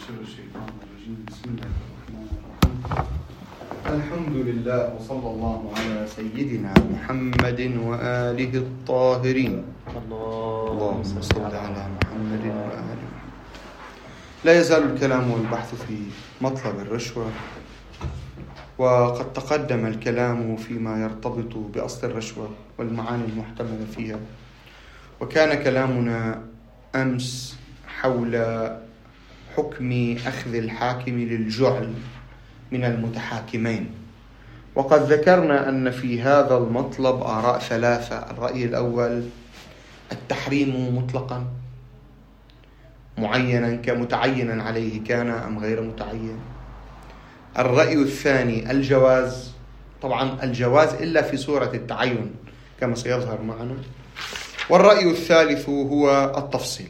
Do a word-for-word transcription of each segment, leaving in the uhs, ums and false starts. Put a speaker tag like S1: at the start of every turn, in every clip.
S1: شر الشيطان الرجيم. بسم الله الرحمن الرحيم. الحمد لله وصلى الله على سيدنا محمد وآله الطاهرين. اللهم صل على محمد وآل محمد. لا يزال الكلام والبحث في مطلب الرشوة، وقد تقدم الكلام فيما يرتبط بأصل الرشوة والمعاني المحتملة فيها، وكان كلامنا أمس حول حكم أخذ الحاكم للجعل من المتحاكمين، وقد ذكرنا أن في هذا المطلب آراء ثلاثة. الرأي الأول التحريم مطلقا معينا كمتعينا عليه كان أم غير متعين. الرأي الثاني الجواز، طبعا الجواز إلا في صورة التعين كما سيظهر معنا. والرأي الثالث هو التفصيل.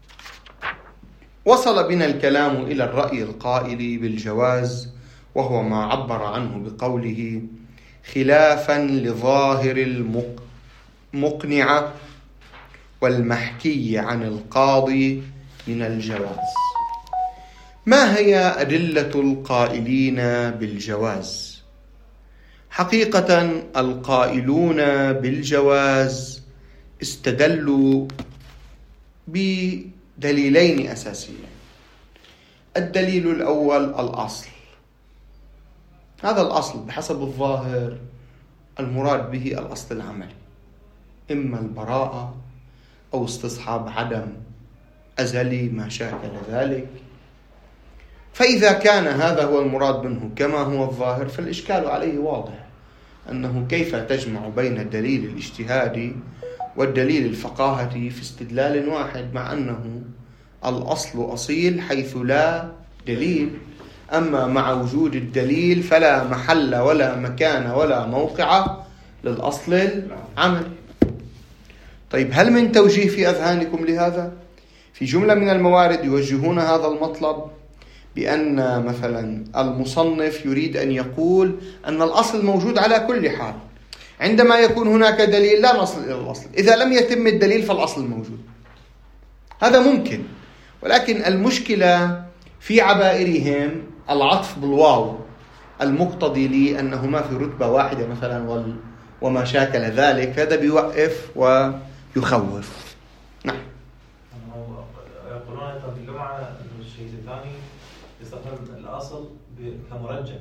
S1: وصل بنا الكلام إلى الرأي القائل بالجواز، وهو ما عبر عنه بقوله خلافا لظاهر المقنعة والمحكي عن القاضي من الجواز. ما هي أدلة القائلين بالجواز؟ حقيقة القائلون بالجواز استدلوا بدليلين أساسيين. الدليل الأول الأصل. هذا الأصل بحسب الظاهر المراد به الأصل العملي، إما البراءة أو استصحاب عدم أزلي ما شاكل ذلك. فإذا كان هذا هو المراد منه كما هو الظاهر، فالإشكال عليه واضح، أنه كيف تجمع بين الدليل الاجتهادي والدليل الفقاهة في استدلال واحد، مع أنه الأصل أصيل حيث لا دليل، أما مع وجود الدليل فلا محل ولا مكان ولا موقع للأصل العملي. طيب، هل من توجيه في أذهانكم لهذا؟ في جملة من الموارد يوجهون هذا المطلب بأن مثلا المصنف يريد أن يقول أن الأصل موجود على كل حال، عندما يكون هناك دليل لا نصل إلى الأصل، إذا لم يتم الدليل فالأصل موجود. هذا ممكن، ولكن المشكلة في عبائرهم العطف بالواو المقتضي لي أنه ما في رتبة واحدة مثلا وما شاكل ذلك، فهذا بيوقف ويخوف. نعم.
S2: يقولون يدلون على أن الشيء الثاني يستخدم الأصل كمرجح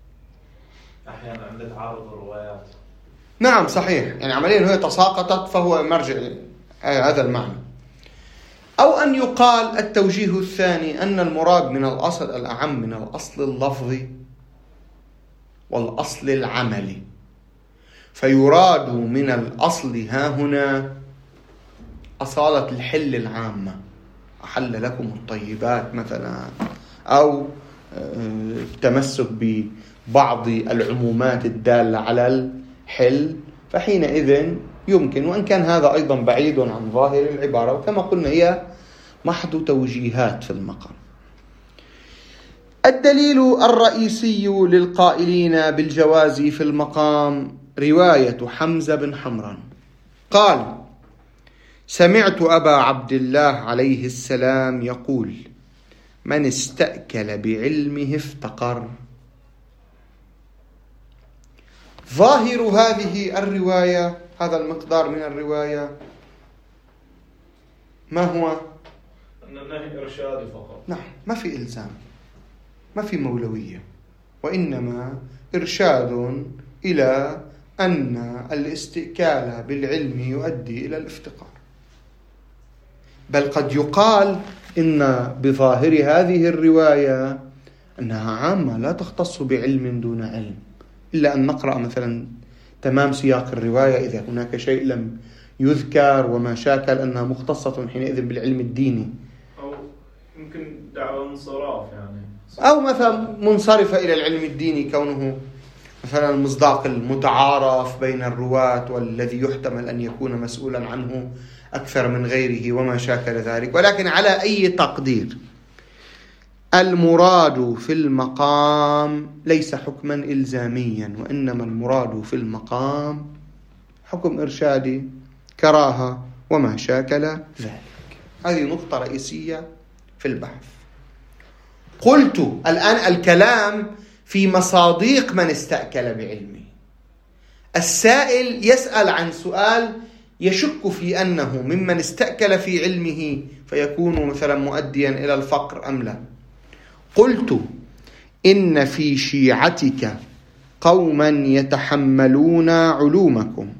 S2: أحيانا عند تعارض الروايات.
S1: نعم صحيح، يعني عمليا هي تساقطت فهو مرجع هذا المعنى. أو أن يقال التوجيه الثاني أن المراد من الأصل الأعم من الأصل اللفظي والأصل العملي، فيراد من الأصل ها هنا أصالة الحل العامة، أحل لكم الطيبات مثلا، أو التمسك ببعض العمومات الدالة على الحل، فحينئذ يمكن، وإن كان هذا أيضا بعيد عن ظاهر العبارة، وكما قلنا هي محض توجيهات في المقام. الدليل الرئيسي للقائلين بالجواز في المقام رواية حمزة بن حمران قال: سمعت أبا عبد الله عليه السلام يقول: من استأكل بعلمه افتقر. ظاهر هذه الرواية، هذا المقدار من الرواية، ما هو؟
S2: أن النهي إرشادي فقط.
S1: نعم، ما في إلزام، ما في مولوية، وإنما إرشاد إلى أن الاستئكال بالعلم يؤدي إلى الافتقار. بل قد يقال إن بظاهر هذه الرواية أنها عامة لا تختص بعلم دون علم، إلا أن نقرأ مثلا تمام سياق الرواية إذا هناك شيء لم يذكر وما شاكل أنها مختصة حينئذ بالعلم الديني،
S2: أو يمكن دعوة انصراف يعني،
S1: أو مثلا منصرفة إلى العلم الديني كونه مثلا المصداق المتعارف بين الرواة والذي يحتمل أن يكون مسؤولا عنه أكثر من غيره وما شاكل ذلك. ولكن على أي تقدير، المراد في المقام ليس حكما إلزاميا، وإنما المراد في المقام حكم إرشادي كراهة وما شاكل ذلك. هذه نقطة رئيسية في البحث. قلت الآن الكلام في مصادق من استأكل بعلمه. السائل يسأل عن سؤال يشك في أنه ممن استأكل في علمه فيكون مثلا مؤديا إلى الفقر أم لا. قلت إن في شيعتك قوما يتحملون علومكم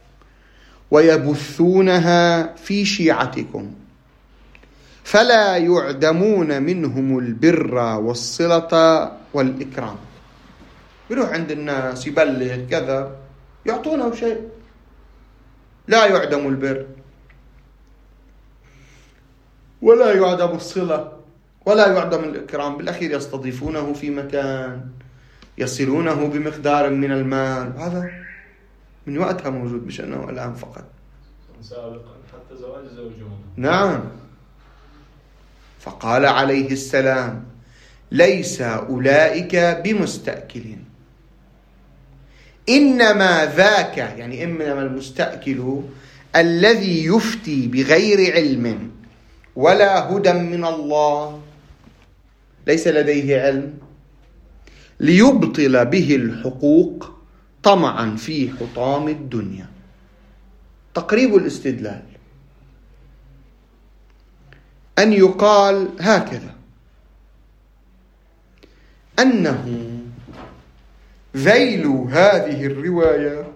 S1: ويبثونها في شيعتكم فلا يعدمون منهم البر والصلة والإكرام. يروح عند الناس يبلغ كذا يعطونه شيء، لا يعدم البر ولا يعدم الصلة ولا يعدم الإكرام، بالأخير يستضيفونه في مكان، يصلونه بمقدار من المال. هذا من وقتها موجود، مش أنه الآن فقط،
S3: سابقا حتى زواج زوجهم.
S1: نعم. فقال عليه السلام ليس أولئك بمستأكلين، إنما ذاك، يعني إنما المستأكل الذي يفتي بغير علم ولا هدى من الله، ليس لديه علم، ليبطل به الحقوق طمعا في حطام الدنيا. تقريب الاستدلال أن يقال هكذا: أنه ذيل هذه الرواية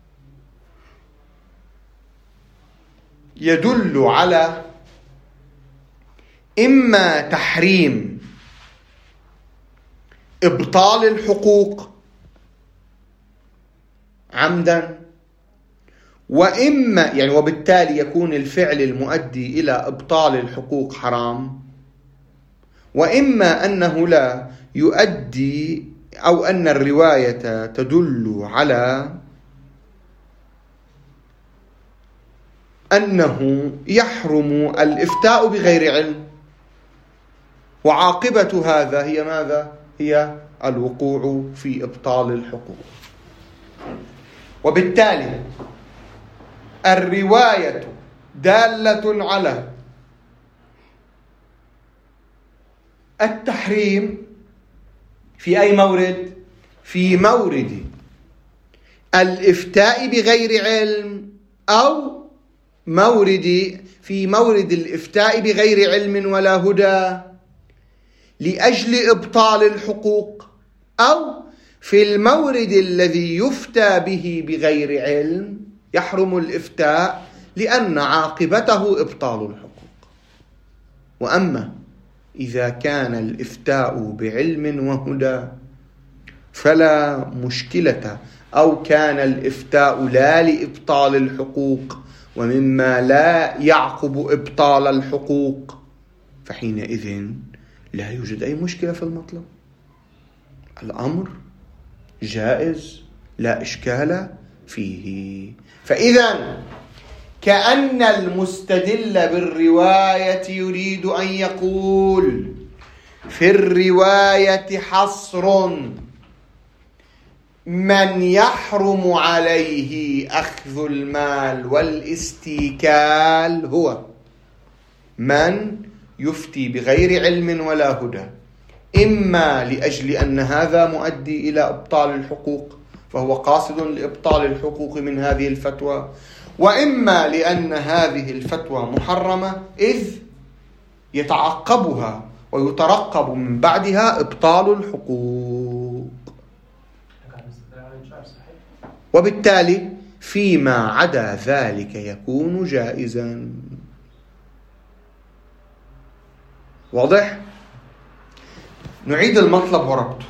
S1: يدل على إما تحريم إبطال الحقوق عمدا، وإما يعني وبالتالي يكون الفعل المؤدي إلى إبطال الحقوق حرام، وإما أنه لا يؤدي، أو أن الرواية تدل على أنه يحرم الإفتاء بغير علم، وعاقبة هذا هي ماذا؟ هي الوقوع في إبطال الحقوق. وبالتالي الرواية دالة على التحريم في أي مورد؟ في مورد الإفتاء بغير علم، أو مورد في مورد الإفتاء بغير علم ولا هدى لأجل إبطال الحقوق، أو في المورد الذي يفتى به بغير علم يحرم الإفتاء لأن عاقبته إبطال الحقوق. وأما إذا كان الإفتاء بعلم وهدى فلا مشكلة، أو كان الإفتاء لا لإبطال الحقوق ومما لا يعقب إبطال الحقوق، فحينئذ لا يوجد أي مشكلة في المطلب، الأمر جائز لا إشكال فيه. فإذا كأن المستدل بالرواية يريد أن يقول في الرواية حصر من يحرم عليه أخذ المال والاستيكال هو من يفتي بغير علم ولا هدى، إما لأجل أن هذا مؤدي إلى إبطال الحقوق فهو قاصد لإبطال الحقوق من هذه الفتوى، وإما لأن هذه الفتوى محرمة إذ يتعقبها ويترقب من بعدها إبطال الحقوق. وبالتالي فيما عدا ذلك يكون جائزا. واضح؟ نعيد المطلب وربطه.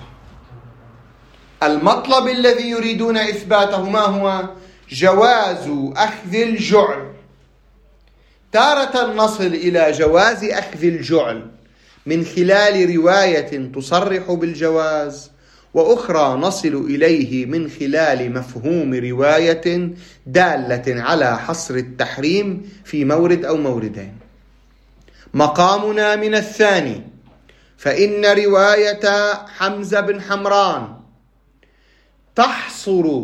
S1: المطلب الذي يريدون إثباته ما هو؟ جواز أخذ الجعل. تارة نصل إلى جواز أخذ الجعل من خلال رواية تصرح بالجواز، وأخرى نصل إليه من خلال مفهوم رواية دالة على حصر التحريم في مورد أو موردين. مقامنا من الثاني، فإن رواية حمزة بن حمران تحصر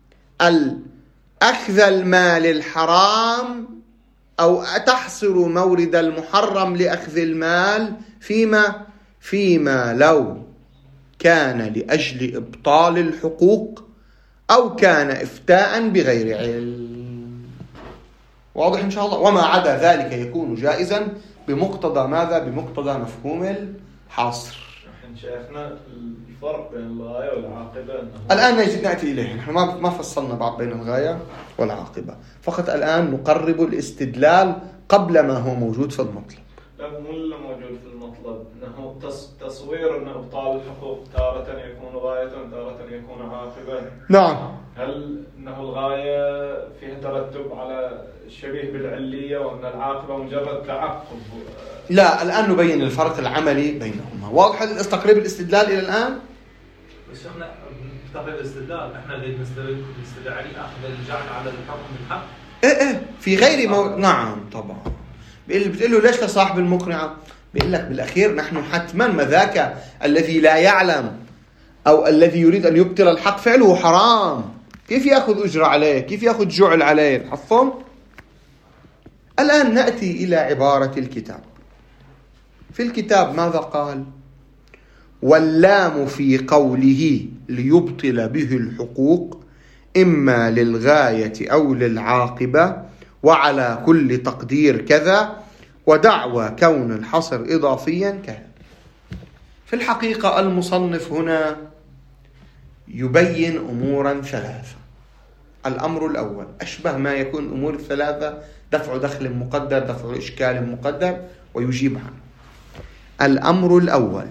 S1: أخذ المال الحرام أو تحصر مورد المحرم لأخذ المال فيما فيما لو كان لأجل إبطال الحقوق أو كان إفتاء بغير علم. واضح إن شاء الله؟ وما عدا ذلك يكون جائزا بمقتضى ماذا؟ بمقتضى مفهوم الحصر.
S3: شايفنا الفرق بين الغاية والعاقبة أنه
S1: الآن نجد نأتي إليه. نحن ما ما فصلنا بعض بين الغاية والعاقبة، فقط الآن نقرب الاستدلال قبل ما هو موجود في المطلب.
S3: لا مو اللي موجود في المطلب، أنه تصوير أن إبطال الحقوق تارة يكون غاية وتارة يكون عاقبة.
S1: نعم.
S3: هل أنه الغاية فيها ترتب على شبيه بالعلية وأن العاقبة مجرد تعقب؟
S1: لا، الآن نبين الفرق العملي بينهما. واضح تقريب الاستدلال إلى الآن؟
S2: بس احنا تقريب الاستدلال احنا اللي نستدل نستدل عليه اخذ الجعل على الحكم بالحق.
S1: ايه ايه في غير مو... نعم طبعا. بتقول له ليش لصاحب المقنعة؟ بيقول لك بالأخير نحن حتما ما ذاك الذي لا يعلم أو الذي يريد أن يبطل الحق فعله حرام، كيف يأخذ أجر عليه؟ كيف يأخذ جعل عليه؟ الحفظ. الآن نأتي إلى عبارة الكتاب. في الكتاب ماذا قال؟ واللام في قوله ليبطل به الحقوق إما للغاية أو للعاقبة وعلى كل تقدير كذا، ودعوى كون الحصر إضافيا كذا. في الحقيقة المصنف هنا يبين أمورا ثلاثة. الأمر الأول أشبه ما يكون أمور الثلاثة، دفع دخل مقدر، دفع إشكال مقدر، ويجيب عنه. الأمر الأول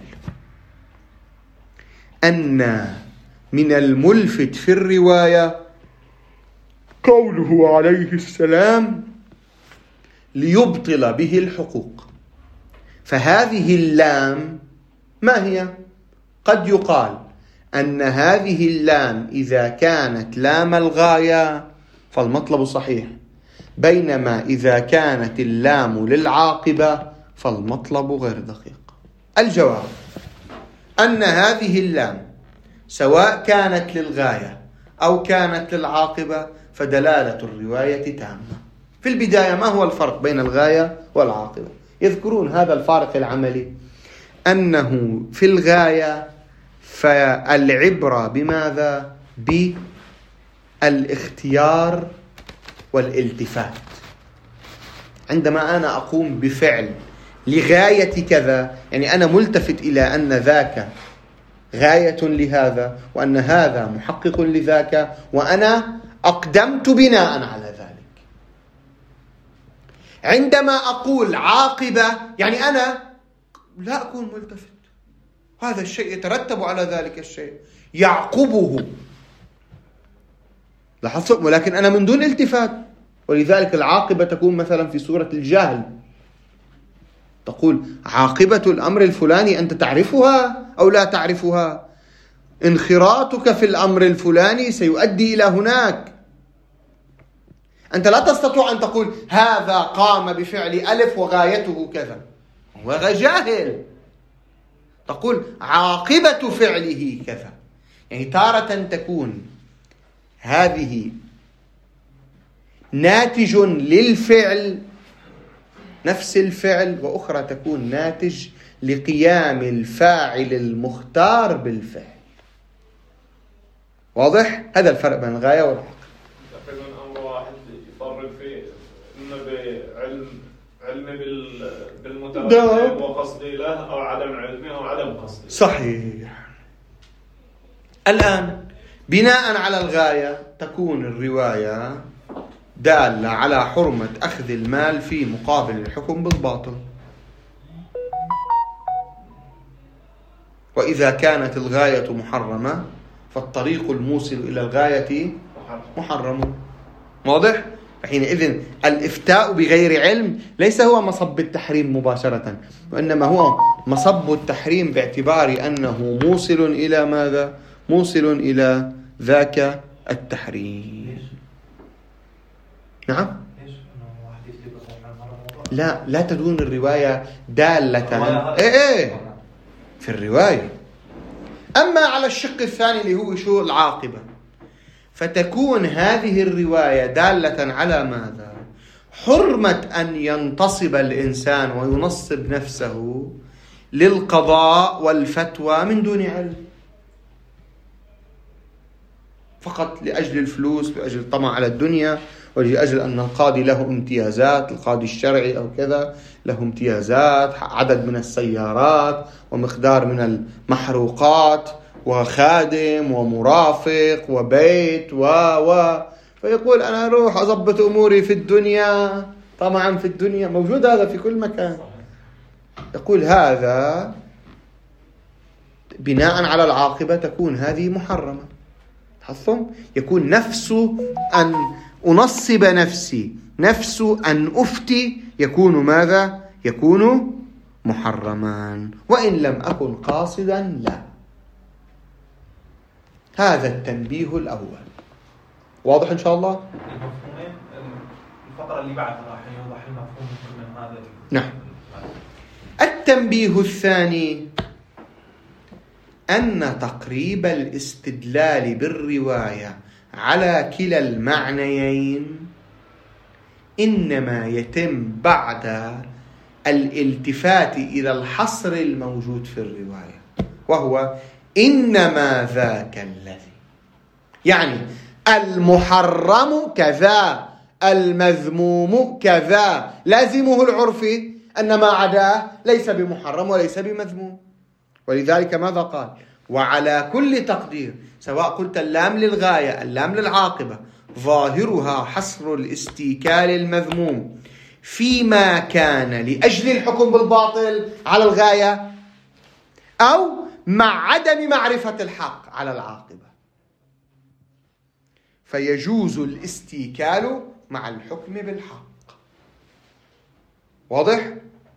S1: أن من الملفت في الرواية قوله عليه السلام ليبطل به الحقوق، فهذه اللام ما هي؟ قد يقال أن هذه اللام إذا كانت لام الغاية فالمطلب صحيح، بينما إذا كانت اللام للعاقبة فالمطلب غير دقيق. الجواب أن هذه اللام سواء كانت للغاية أو كانت للعاقبة فدلالة الرواية تامة. في البداية ما هو الفرق بين الغاية والعاقبة؟ يذكرون هذا الفارق العملي، أنه في الغاية فالعبرة بماذا؟ بالاختيار والالتفات. عندما أنا أقوم بفعل لغاية كذا، يعني أنا ملتفت إلى أن ذاك غاية لهذا وأن هذا محقق لذاك، وأنا أقدمت بناء على ذلك. عندما أقول عاقبة يعني أنا لا أكون ملتفت، هذا الشيء يترتب على ذلك الشيء يعقبه، لاحظت؟ ولكن أنا من دون التفات. ولذلك العاقبة تكون مثلا في صورة الجهل، تقول عاقبة الأمر الفلاني أنت تعرفها أو لا تعرفها، انخراطك في الأمر الفلاني سيؤدي إلى هناك. أنت لا تستطيع أن تقول هذا قام بفعل ألف وغايته كذا، هو جاهل. تقول عاقبة فعله كذا، يعني تارة تكون هذه ناتج للفعل نفس الفعل، وأخرى تكون ناتج لقيام الفاعل المختار بالفعل. واضح؟ هذا الفرق بين الغاية والعاقبة.
S3: تقريبا أمر واحد يفرق فيه إنه بعلم علمي بالمترتب وقصدي له، أو عدم علمي أو عدم قصدي.
S1: صحيح. الآن بناء على الغاية تكون الرواية دالة على حرمة أخذ المال في مقابل الحكم بالباطل، وإذا كانت الغاية محرمة فالطريق الموصل إلى الغاية محرم. واضح؟ حينئذ الإفتاء بغير علم ليس هو مصب التحريم مباشرة، وإنما هو مصب التحريم باعتبار أنه موصل إلى ماذا؟ موصل إلى ذاك التحريم. نعم؟ لا لا تدون الرواية دالة إيه إيه في الرواية. أما على الشق الثاني اللي هو شو العاقبة، فتكون هذه الرواية دالة على ماذا؟ حرمة أن ينتصب الإنسان وينصب نفسه للقضاء والفتوى من دون علم، فقط لأجل الفلوس، لأجل الطمع على الدنيا، ولأجل أن القاضي له امتيازات، القاضي الشرعي أو كذا له امتيازات، عدد من السيارات ومقدار من المحروقات وخادم ومرافق وبيت و و فيقول أنا أروح أضبط أموري في الدنيا، طمعا في الدنيا. موجود هذا في كل مكان. يقول هذا بناء على العاقبة تكون هذه محرمة. تحصل يكون نفس أن أنصب نفسي، نفس أن أفتي، يكون ماذا؟ يكون محرما، وإن لم أكن قاصدا لا. هذا التنبيه الأول. واضح إن شاء الله؟
S2: المفهومين الفقرة اللي بعدها راح يوضح المفهوم من هذا.
S1: نعم. التنبيه الثاني أن تقريب الاستدلال بالرواية على كلا المعنيين إنما يتم بعد الالتفات إلى الحصر الموجود في الرواية، وهو إنما ذاك الذي، يعني المحرم كذا، المذموم كذا، لازمه العرفي أن ما عداه ليس بمحرم وليس بمذموم. ولذلك ماذا قال؟ وعلى كل تقدير، سواء قلت اللام للغاية اللام للعاقبة، ظاهرها حصر الاستيكال المذموم فيما كان لأجل الحكم بالباطل على الغاية، أو مع عدم معرفة الحق على العاقبة، فيجوز الاستيكال مع الحكم بالحق. واضح؟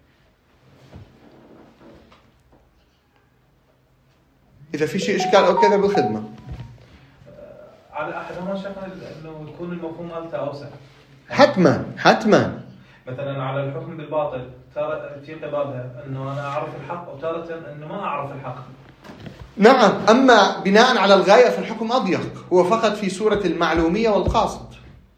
S1: إذا في شيء إشكال أو كذا بالخدمة.
S2: على أحدهما شكل إنه يكون المفهوم ألتا أوسع.
S1: حتما حتما.
S2: مثلا على الحكم بالباطل تارة في قبابها إنه أنا أعرف الحق، وتارة إنه ما أعرف الحق.
S1: نعم. أما بناء على الغاية فالحكم أضيق، هو فقط في سورة المعلومية والقاصد.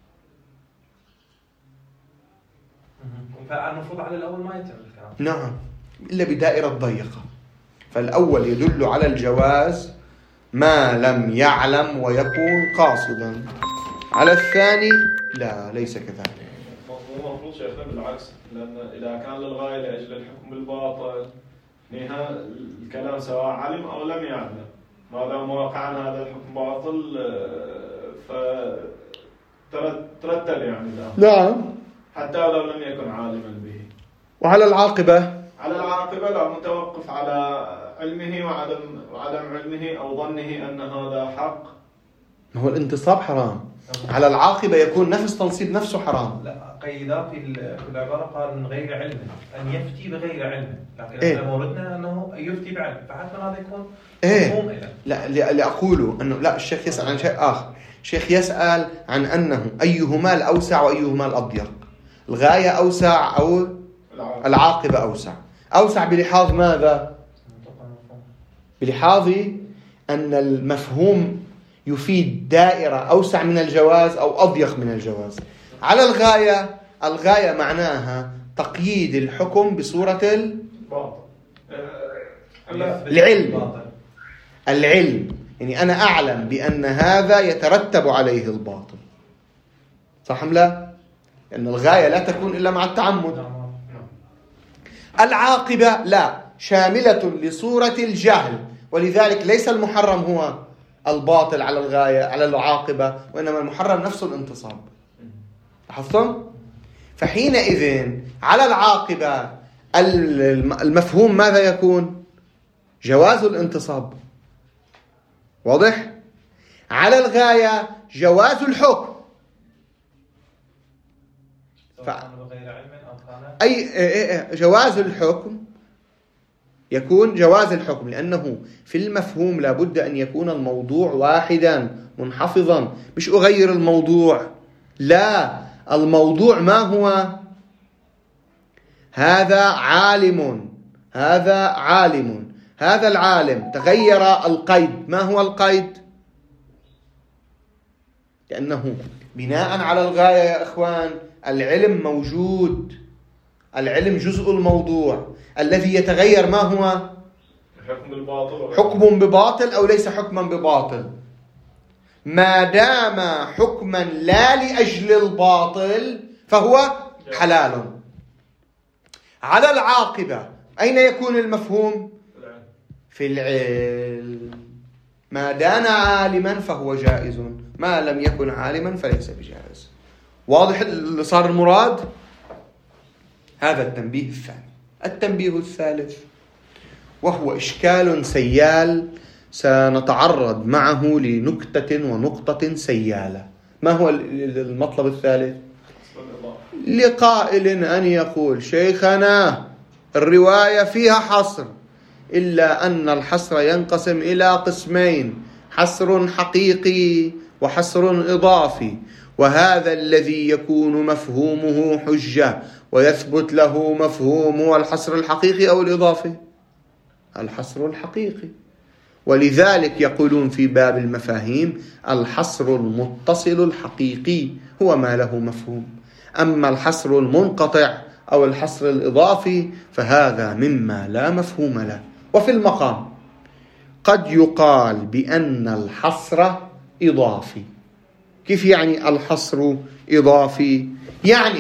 S2: فالمفروض على الأول ما يتم الكلام.
S1: نعم، إلا بدائرة ضيقة. فالأول يدل على الجواز ما لم يعلم ويكون قاصدا، على الثاني لا، ليس كذلك.
S3: مو مفروض شيخنا بالعكس، لأن إذا كان للغاية لأجل الحكم بالباطل نهاية الكلام سواء علم أو لم يعلم، ما دام وقع هذا الحكم باطل فترتب يعني لا.
S1: نعم،
S3: حتى لو لم يكن عالما به.
S1: وعلى العاقبة
S3: على العاقبة لا، متوقف على علمه وعدم وعدم علمه أو ظنه أن هذا حق.
S1: هو الانتصاب حرام، على العاقبة يكون نفس تنصيب نفسه حرام.
S2: لا، قيدا في العبارة قال من غير علم، أن يفتي بغير علم، لكن
S1: إيه؟
S2: احنا موردنا أنه يفتي بعلم، فحتى هذا يكون
S1: إيه؟
S2: مفهوم إلى.
S1: لا، اللي أقوله أنه لا، الشيخ يسأل عن شيء آخر. الشيخ يسأل عن أنه أيهما الأوسع وأيهما الأضيق، الغاية أوسع أو العاقبة أوسع. أوسع بلحاظ ماذا؟ بلحاظ أن المفهوم يفيد دائرة أوسع من الجواز أو أضيق من الجواز. على الغاية، الغاية معناها تقييد الحكم بصورة العلم. العلم يعني أنا أعلم بأن هذا يترتب عليه الباطل، صح أم لا؟ لأن الغاية لا تكون إلا مع التعمد. العاقبة لا، شاملة لصورة الجهل، ولذلك ليس المحرم هو الباطل على الغاية على العاقبة، وإنما المحرم نفسه الانتصاب. لاحظتم؟ فحينئذ على العاقبة المفهوم ماذا يكون؟ جواز الانتصاب. واضح؟ على الغاية جواز الحكم. ف... أي جواز الحكم يكون جواز الحكم، لأنه في المفهوم لابد أن يكون الموضوع واحدا منحفظا، مش أغير الموضوع. لا، الموضوع ما هو؟ هذا عالم، هذا عالم، هذا العالم تغير القيد. ما هو القيد؟ لأنه بناء على الغاية يا إخوان العلم موجود، العلم جزء الموضوع الذي يتغير، ما هو؟
S3: حكم بالباطل،
S1: حكم بباطل أو ليس حكما بباطل. ما دام حكما لا لأجل الباطل فهو حلال. على العاقبة أين يكون المفهوم؟ في العلم. ما دان عالما فهو جائز، ما لم يكن عالما فليس بجائز. واضح اللي صار المراد؟ هذا التنبيه الثاني. التنبيه الثالث وهو إشكال سيال سنتعرض معه لنكتة ونقطة سيالة. ما هو المطلب الثالث؟ لقائل أن يقول شيخنا الرواية فيها حصر، إلا أن الحصر ينقسم إلى قسمين: حصر حقيقي وحصر إضافي، وهذا الذي يكون مفهومه حجة ويثبت له مفهوم هو الحصر الحقيقي أو الإضافي؟ الحصر الحقيقي. ولذلك يقولون في باب المفاهيم الحصر المتصل الحقيقي هو ما له مفهوم، أما الحصر المنقطع أو الحصر الإضافي فهذا مما لا مفهوم له. وفي المقام قد يقال بأن الحصر إضافي. كيف يعني الحصر إضافي؟ يعني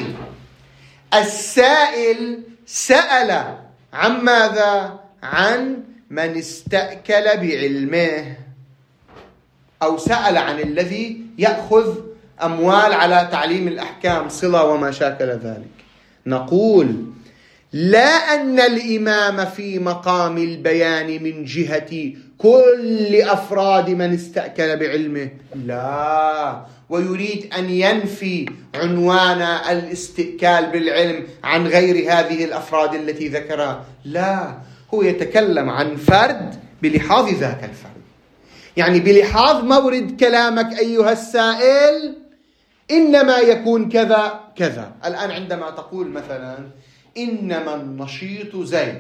S1: السائل سأل عن ماذا؟ عن من استأكل بعلمه، أو سأل عن الذي يأخذ أموال على تعليم الأحكام، صلة وما شاكل ذلك. نقول لا أن الإمام في مقام البيان من جهة كل أفراد من استأكل بعلمه، لا، ويريد أن ينفي عنوان الاستئكال بالعلم عن غير هذه الأفراد التي ذكرها، لا، هو يتكلم عن فرد بلحاظ ذاك الفرد. يعني بلحاظ مورد كلامك أيها السائل إنما يكون كذا كذا. الآن عندما تقول مثلا إنما النشيط زيد،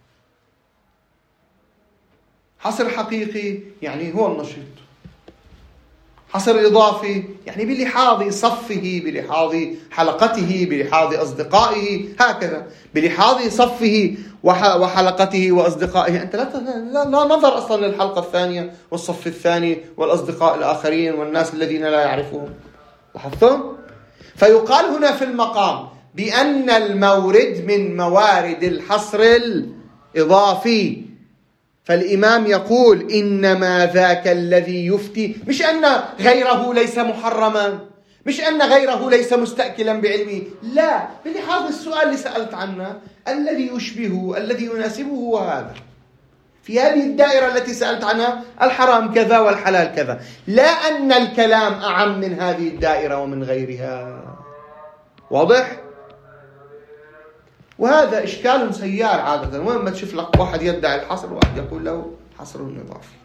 S1: حصر حقيقي يعني هو النشيط، حصر إضافي يعني بلحاظ صفه، بلحاظ حلقته، بلحاظ أصدقائه، هكذا بلحاظ صفه وحلقته وأصدقائه. أنت لا, لا, لا نظر أصلا للحلقة الثانية والصف الثاني والأصدقاء الآخرين والناس الذين لا يعرفون. لاحظتم؟ فيقال هنا في المقام بأن المورد من موارد الحصر الإضافي، فالإمام يقول إنما ذاك الذي يفتي، مش أن غيره ليس محرما، مش أن غيره ليس مستأكلا بعلمه، لا، بلحاظ السؤال اللي سألت عنه الذي يشبهه الذي يناسبه هو هذا. في هذه الدائرة التي سألت عنها الحرام كذا والحلال كذا، لا أن الكلام أعم من هذه الدائرة ومن غيرها. واضح؟ وهذا إشكال سيار عادة، وين ما تشوف لك واحد يدعي الحصر وواحد يقول له حصر إضافي.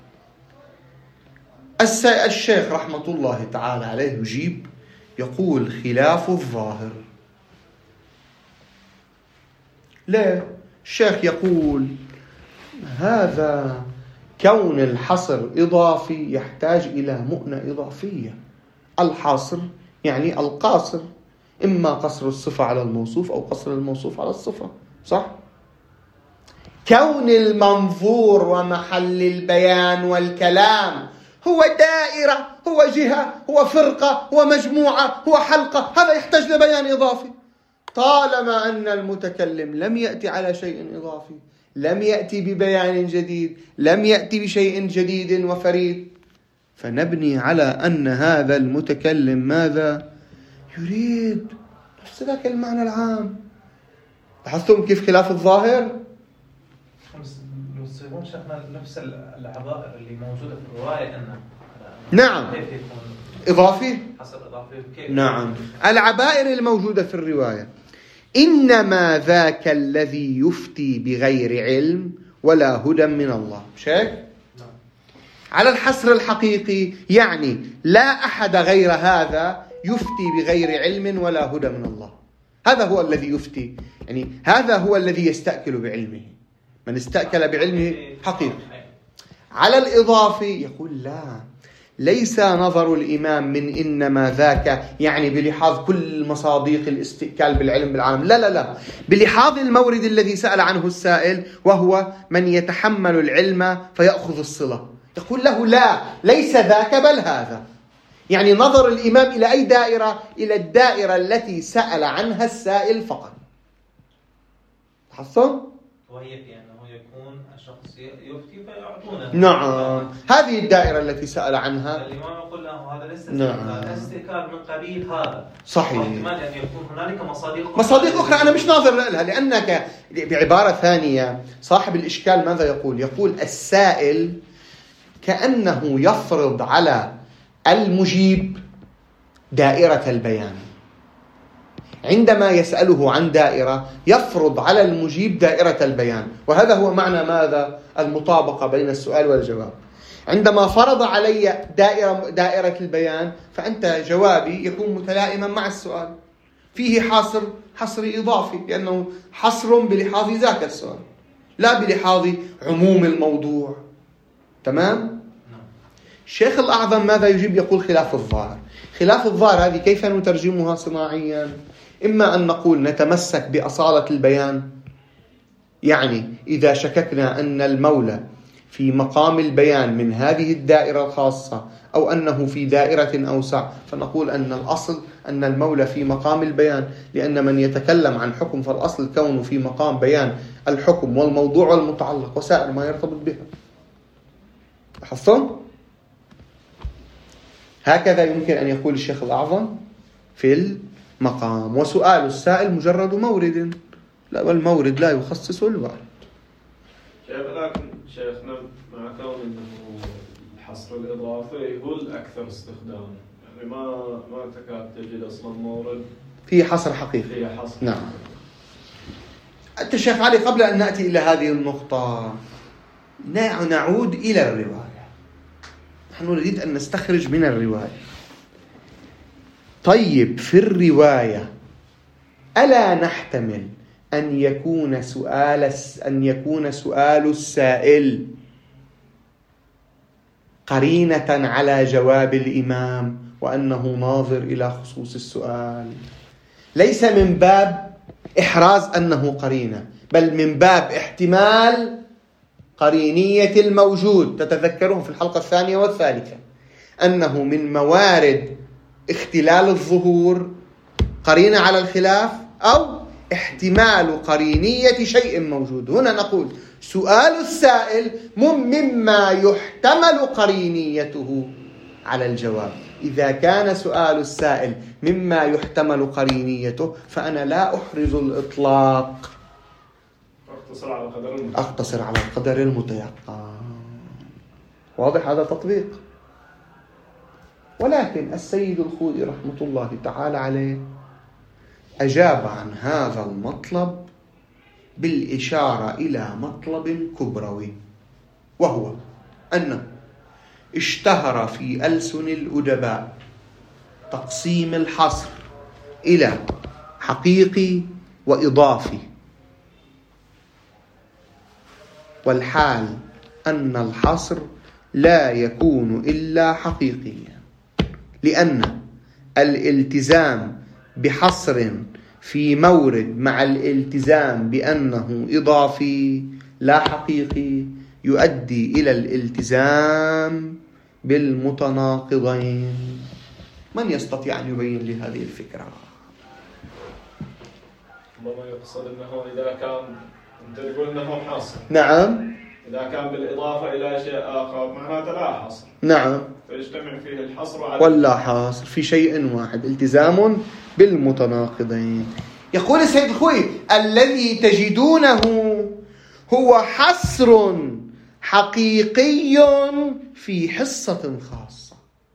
S1: الشيخ رحمة الله تعالى عليه يجيب يقول خلاف الظاهر. لا، الشيخ يقول هذا كون الحصر إضافي يحتاج إلى مؤنة إضافية. الحصر يعني القاصر، إما قصر الصفة على الموصوف أو قصر الموصوف على الصفة، صح؟ كون المنظور ومحل البيان والكلام هو دائرة، هو جهة، هو فرقة، هو مجموعة، هو حلقة، هذا يحتاج لبيان إضافي. طالما أن المتكلم لم يأتي على شيء إضافي، لم يأتي ببيان جديد، لم يأتي بشيء جديد وفريد، فنبني على أن هذا المتكلم ماذا يريد؟ نفس ذاك المعنى العام. لاحظتم كيف خلاف الظاهر؟
S2: يصيبون شيخنا نفس العبائر اللي موجودة في الرواية أنه
S1: نعم
S2: كيف يكون
S1: إضافي؟
S2: حصر إضافي كيف؟
S1: نعم، العبائر الموجودة في الرواية إنما ذاك الذي يفتي بغير علم ولا هدى من الله، مش هيك؟
S2: نعم.
S1: على الحصر الحقيقي يعني لا أحد غير هذا يفتي بغير علم ولا هدى من الله، هذا هو الذي يفتي، يعني هذا هو الذي يستأكل بعلمه، من استأكل بعلمه حقيقي. على الإضافي يقول لا، ليس نظر الإمام من إنما ذاك يعني بلحاظ كل مصادق الاستئكال بالعلم بالعالم، لا لا لا، بلحاظ المورد الذي سأل عنه السائل، وهو من يتحمل العلم فيأخذ الصلة. يقول له لا، ليس ذاك بل هذا. يعني نظر الإمام إلى أي دائرة؟ إلى الدائرة التي سأل عنها السائل فقط. حصل؟
S2: وهي في أنه يكون الشخص يفتي فيعطونه.
S1: نعم، هذه الدائرة التي سأل عنها.
S2: الإمام يقول له هذا ليس
S1: نعم.
S2: استئكال من قبيل هذا.
S1: صحيح.
S2: واحتمال أن يكون هنالك مصادق
S1: مصادق أخرى أنا مش ناظر لها، لأنك بعبارة ثانية صاحب الإشكال ماذا يقول؟ يقول السائل كأنه يفرض على المجيب دائرة البيان. عندما يسأله عن دائرة يفرض على المجيب دائرة البيان، وهذا هو معنى ماذا؟ المطابقة بين السؤال والجواب. عندما فرض علي دائرة, دائرة البيان فأنت جوابي يكون متلائما مع السؤال، فيه حصر حصر إضافي، لأنه حصر بلحاظ ذاك السؤال لا بلحاظ عموم الموضوع. تمام؟ الشيخ الأعظم ماذا يجيب؟ يقول خلاف الظاهر. خلاف الظاهر هذه كيف نترجمها صناعيا؟ إما أن نقول نتمسك بأصالة البيان، يعني إذا شككنا أن المولى في مقام البيان من هذه الدائرة الخاصة أو أنه في دائرة أوسع، فنقول أن الأصل أن المولى في مقام البيان، لأن من يتكلم عن حكم فالأصل كونه في مقام بيان الحكم والموضوع والمتعلق وسائر ما يرتبط بها. حصل؟ هكذا يمكن أن يقول الشيخ الأعظم في المقام. وسؤال السائل مجرد مورد، لا، والمورد لا يخصص الوارد.
S3: شيخ لكن شيخنا مع كون أنه الحصر الإضافي هو الأكثر استخدام، يعني ما ما تكاد تجد أصلا مورد
S1: في حصر حقيقي.
S3: في حصر.
S1: نعم. أنت شيخ علي قبل أن نأتي إلى هذه النقطة نعود إلى الرواية. نحن نريد أن نستخرج من الرواية. طيب في الرواية ألا نحتمل أن يكون سؤال أن يكون سؤال السائل قرينة على جواب الإمام وأنه ناظر إلى خصوص السؤال؟ ليس من باب إحراز أنه قرينة، بل من باب احتمال قرينية الموجود. تتذكرون في الحلقة الثانية والثالثة أنه من موارد اختلال الظهور قرينة على الخلاف أو احتمال قرينية شيء موجود. هنا نقول سؤال السائل مما يحتمل قرينيته على الجواب. إذا كان سؤال السائل مما يحتمل قرينيته فأنا لا أحرز الإطلاق،
S3: أقتصر على القدر المتيقن.
S1: أقتصر على القدر المتيقن. واضح هذا تطبيق؟ ولكن السيد الخوئي رحمة الله تعالى عليه أجاب عن هذا المطلب بالإشارة إلى مطلب كبروي، وهو أنه اشتهر في ألسن الأدباء تقسيم الحصر إلى حقيقي وإضافي، والحال أن الحصر لا يكون إلا حقيقيا، لأن الالتزام بحصر في مورد مع الالتزام بأنه إضافي لا حقيقي يؤدي إلى الالتزام بالمتناقضين. من يستطيع أن يبين لي هذه الفكرة؟
S3: ربما يقصد أنه إذا كان أنت تقول أنه حصر.
S1: نعم.
S3: إذا كان بالإضافة إلى شيء آخر معناته لا حصر.
S1: نعم.
S3: فيجتمع فيه الحصر على
S1: ولا حصر في شيء واحد، التزام بالمتناقضين. يقول السيد الخوئي الذي تجدونه هو حصر حقيقي في حصة خاصة،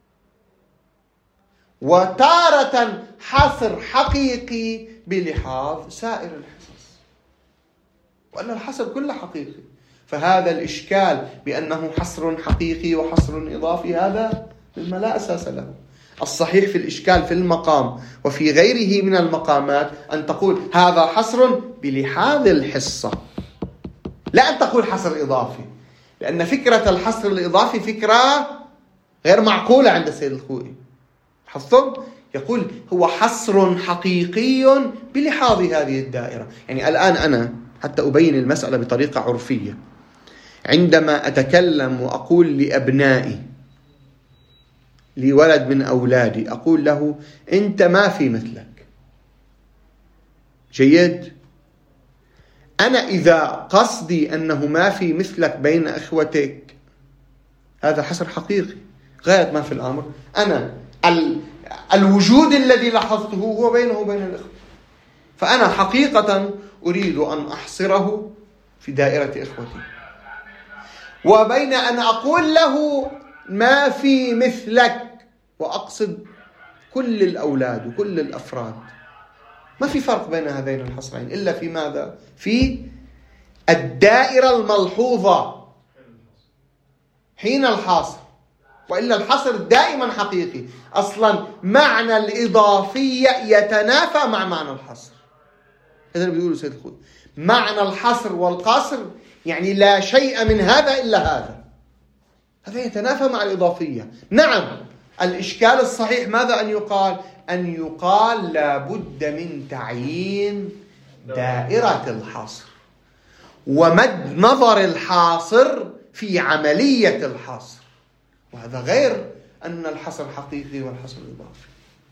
S1: وتارة حصر حقيقي بلحاظ سائر الحصص، وأن الحصر كله حقيقي. فهذا الإشكال بأنه حصر حقيقي وحصر إضافي هذا مما لا أساس له. الصحيح في الإشكال في المقام وفي غيره من المقامات أن تقول هذا حصر بلحاظ الحصة، لا أن تقول حصر إضافي، لأن فكرة الحصر الإضافي فكرة غير معقولة عند السيد الخوئي. حفظتم؟ يقول هو حصر حقيقي بلحاظ هذه الدائرة. يعني الآن أنا حتى أبين المسألة بطريقة عرفية، عندما أتكلم وأقول لأبنائي، لولد من أولادي، أقول له أنت ما في مثلك، جيد؟ أنا إذا قصدي أنه ما في مثلك بين أخوتك، هذا حصر حقيقي غاية ما في الأمر. أنا ال... الوجود الذي لاحظته هو بينه وبين الإخوة، فأنا حقيقة أريد أن أحصره في دائرة إخوتي، وبين أن أقول له ما في مثلك وأقصد كل الأولاد وكل الأفراد، ما في فرق بين هذين الحصرين إلا في ماذا؟ في الدائرة الملحوظة حين الحصر، وإلا الحصر دائما حقيقي. أصلا معنى الإضافية يتنافى مع معنى الحصر. هذا اللي بيقوله سيد الخوئي، معنى الحصر والقصر يعني لا شيء من هذا إلا هذا، هذا يتنافى مع الإضافية. نعم، الإشكال الصحيح ماذا أن يقال؟ أن يقال لا بد من تعيين دائرة الحصر ومد نظر الحاصر في عملية الحصر، وهذا غير أن الحصر حقيقي والحصر إضافي.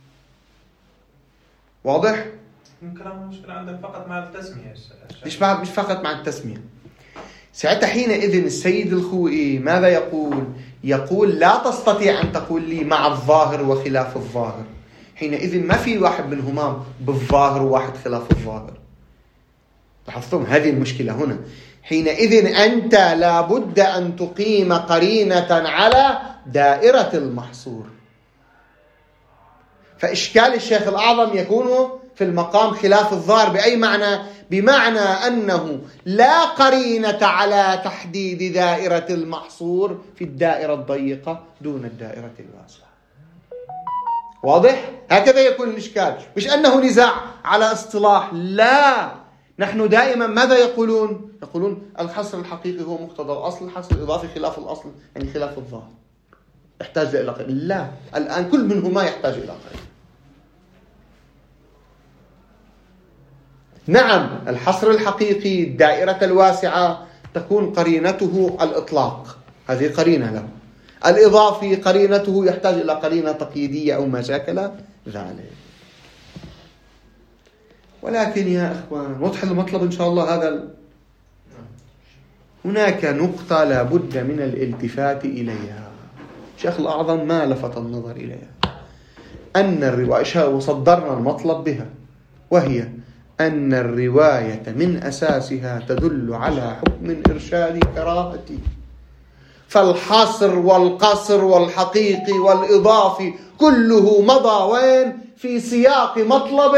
S1: واضح؟
S2: كلام المشكلة عندك فقط مع التسمية.
S1: مش بعد مش فقط مع التسمية. ساعتها حينئذ السيد الخوئي ماذا يقول؟ يقول لا تستطيع أن تقول لي مع الظاهر وخلاف الظاهر. حينئذ ما في واحد منهما بالظاهر وواحد خلاف الظاهر. لاحظتم هذه المشكلة هنا. حينئذ أنت لابد أن تقيم قرينة على دائرة المحصور. فإشكال الشيخ الأعظم يكون في المقام خلاف الظاهر بأي معنى؟ بمعنى أنه لا قرينة على تحديد دائرة المحصور في الدائرة الضيقة دون الدائرة الواسعة. واضح؟ هكذا يكون الإشكال، مش أنه نزاع على اصطلاح، لا، نحن دائما ماذا يقولون؟ يقولون الحصر الحقيقي هو مقتضى الأصل، الحصر الإضافي خلاف الأصل يعني خلاف الظاهر، يحتاج إلى قرينة. لا، الآن كل منهما يحتاج إلى قرينة. نعم، الحصر الحقيقي الدائرة الواسعة تكون قرينته الإطلاق، هذه قرينة له. الإضافي قرينته يحتاج إلى قرينة تقييدية أو ما شاكل ذلك. ولكن يا أخوان وضح المطلب إن شاء الله. هذا هناك نقطة لا بد من الالتفات إليها، الشيخ الأعظم ما لفت النظر إليها، أن الرواية وصدرنا المطلب بها، وهي أن الرواية من أساسها تدل على حكم إرشادي كراهتي. فالحصر والقصر والحقيقي والإضافي كله مضى وين؟ في سياق مطلب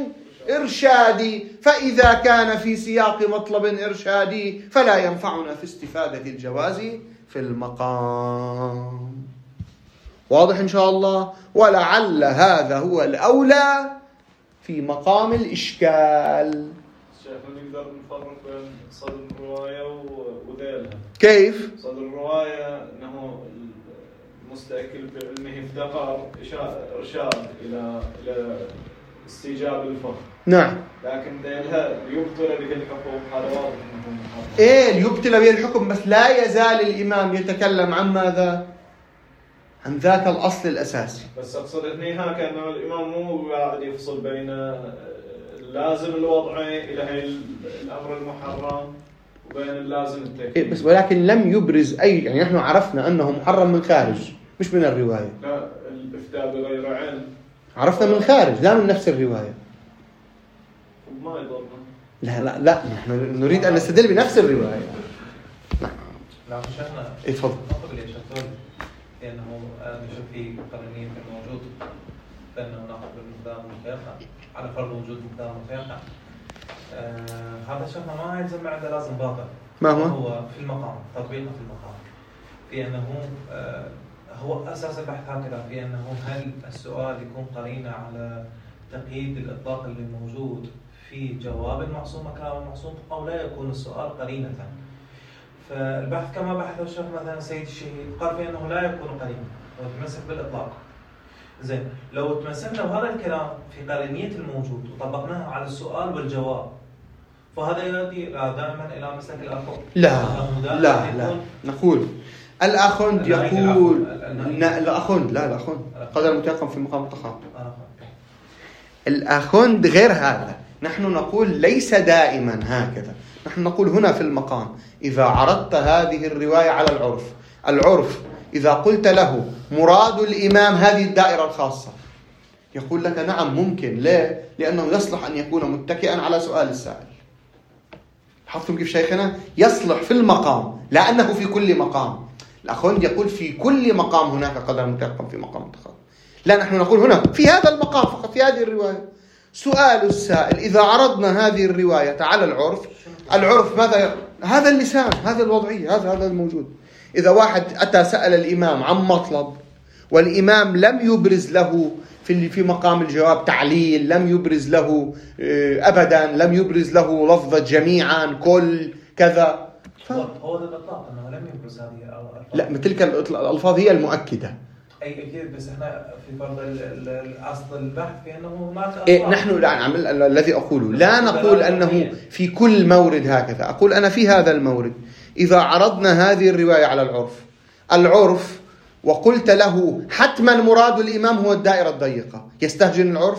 S1: إرشادي. فإذا كان في سياق مطلب إرشادي فلا ينفعنا في استفادة الجواز في المقام. واضح إن شاء الله؟ ولعل هذا هو الأولى في مقام الإشكال.
S3: شيخ نقدر نفرق بين صدر الرواية وذيلها.
S1: كيف؟
S3: صدر الرواية أنه المستأكل بعلمه افتقر إرشاد إلى إلى استيجاب الفهم.
S1: نعم.
S3: لكن ذيلها ليبطل به الحكم، هذا واضح أنه محرم.
S1: إيه ليبطل به الحكم، بس لا يزال الإمام يتكلم عن ماذا؟ عن ذاك الأصل الأساسي.
S3: بس أقصد هنا كأنه الإمام مو قاعد يفصل بين اللازم الوضعي إلى هي الأمر المحرم وبين اللازم التكليف.
S1: إيه بس ولكن لم يبرز أي، يعني نحن عرفنا أنه محرم من خارج مش من الرواية.
S3: لا، الإفتاء بغير علم
S1: عرفنا من خارج لا من نفس الرواية.
S3: ما يضرنا.
S1: لا لا لا نحن نريد أن نستدل بنفس الرواية.
S2: نعم. لا شيخنا.
S1: إيه تفضل.
S2: نقبل يا شيخ لأنه نشوف في قرنين في الموجود بأنه ناخذ بالمقدار المتيقن على فرض وجود مقدار متيقن. آه هذا شيخنا ما يلزم عنده لازم باطل.
S1: ما هو؟
S2: هو في المقام، تطبيقه في المقام، في أنه آه هو أساس البحث هكذا، في أنه هل السؤال يكون قرينة على تقييد الإطلاق اللي موجود في جواب المعصوم كلام المعصوم، أو لا يكون السؤال قرينة. فالبحث كما بحثه الشيخ مثلا سيد الشهيد قال بأنه لا يكون قرينا وتمسك بالإطلاق. زين، لو تمسكنا بهذا الكلام في قرينية الموجود وطبقناها على السؤال والجواب فهذا يؤدي دائما إلى مسلك الأخوند.
S1: لا لا لا نقول الأخوند يقول لا الأخوند لا الأخوند قدر متيقن في مقام التخاطب. الأخوند غير هذا. نحن نقول ليس دائما هكذا. نحن نقول هنا في المقام إذا عرضت هذه الرواية على العرف، العرف إذا قلت له مراد الإمام هذه الدائرة الخاصة يقول لك نعم ممكن. ليه؟ لأنه يصلح أن يكون متكئا على سؤال السائل. حفظتم كيف شيخنا؟ يصلح في المقام لا أنه في كل مقام. الأخوند يقول في كل مقام هناك قدر متيقن في مقام التخاطب. لا، نحن نقول هنا في هذا المقام فقط، في هذه الرواية. سؤال السائل إذا عرضنا هذه الرواية على العرف، العرف ماذا؟ هذا اللسان، هذا الوضعية، هذا هذا الموجود. إذا واحد أتى سأل الإمام عن مطلب والإمام لم يبرز له في في مقام الجواب تعليل، لم يبرز له أبدا، لم يبرز له لفظة جميعا كل كذا،
S2: ف... هو هذا الإطلاق أنه لم يبرز هذه الألفاظ.
S1: لا، تلك الألفاظ هي المؤكدة.
S2: أي أكيد، بس إحنا في فرض الأصل البحث بأنه هناك
S1: إيه نحن لا الذي أقوله لا نقول أنه في كل مورد هكذا. أقول أنا في هذا المورد إذا عرضنا هذه الرواية على العرف، العرف وقلت له حتما مراد الإمام هو الدائرة الضيقة، يستهجن العرف؟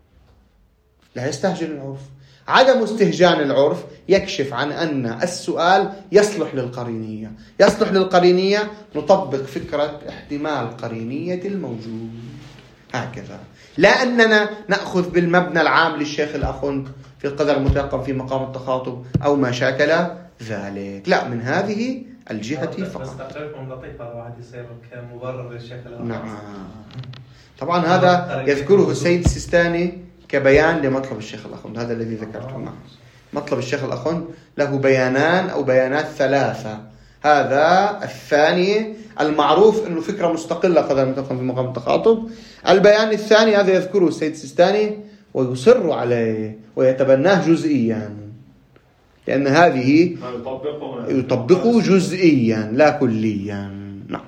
S1: لا يستهجن العرف. عدم استهجان العرف يكشف عن أن السؤال يصلح للقرينية. يصلح للقرينية نطبق فكرة احتمال قرينية الموجود هكذا، لا أننا نأخذ بالمبنى العام للشيخ الأخوند في القدر المتيقن في مقام التخاطب أو ما شاكل ذلك. لا، من هذه الجهة فقط.
S2: بس تقريبكم لطيف هذا واحد يصير كمبرر للشيخ الأخوند.
S1: نعم طبعا هذا يذكره السيد السيستاني كبيان لمطلب الشيخ الأخوند، هذا الذي ذكرته معه. مطلب الشيخ الأخوند له بيانان أو بيانات ثلاثة. هذا الثاني المعروف أنه فكرة مستقلة قدر متقن في مقام التخاطب. البيان الثاني هذا يذكره السيد السيستاني ويصر عليه ويتبناه جزئيا، لأن هذه يطبقه جزئيا لا كليا. نعم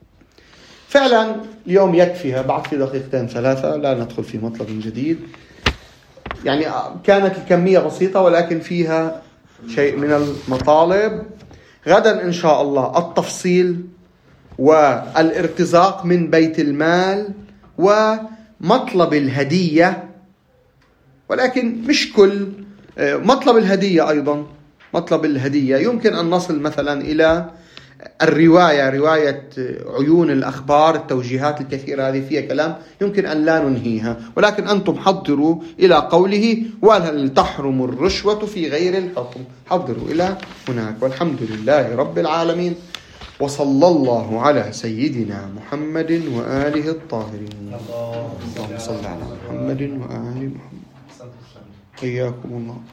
S1: فعلا اليوم يكفيها، بعد في دقيقتين ثلاثة لا ندخل في مطلب جديد. يعني كانت الكمية بسيطة ولكن فيها شيء من المطالب. غدا إن شاء الله التفصيل والارتزاق من بيت المال ومطلب الهدية، ولكن مش كل مطلب الهدية. أيضا مطلب الهدية يمكن أن نصل مثلا إلى الرواية، رواية عيون الأخبار، التوجيهات الكثيرة هذه فيها كلام يمكن أن لا ننهيها، ولكن أنتم حضروا إلى قوله وهل تحرم الرشوة في غير الحكم. حضروا إلى هناك. والحمد لله رب العالمين، وصلى الله على سيدنا محمد وآله الطاهرين. اللهم صل على محمد وآل محمد. حياكم الله.